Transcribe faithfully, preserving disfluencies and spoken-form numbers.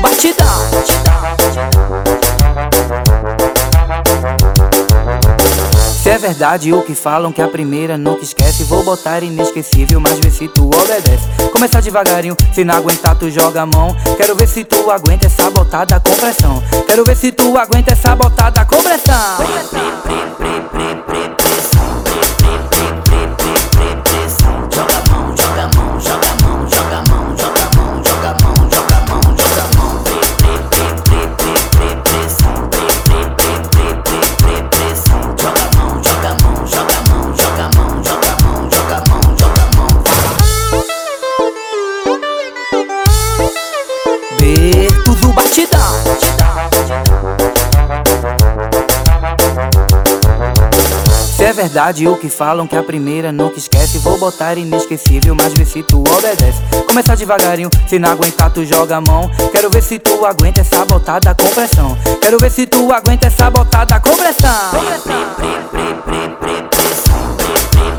batidão. Se é verdade o que falam, que a primeira nunca esquece, vou botar inesquecível, mas vê se tu obedece. Começar devagarinho, se não aguentar tu joga a mão. Quero ver se tu aguenta essa botada com pressão. Quero ver se tu aguenta essa botada com pressão. Joga a mão, joga a mão, joga a mão, joga a mão, joga a mão, joga a mão, joga a mão, joga a mão. Joga a mão, joga a mão, joga a mão, joga a mão, joga a mão, joga a mão, joga a mão. Berto do batidão. Se é verdade o que falam, que a primeira nunca esquece, vou botar inesquecível, mas vê se tu obedece. Começar devagarinho, se não aguentar tu joga a mão. Quero ver se tu aguenta essa botada com pressão. Quero ver se tu aguenta essa botada com pressão.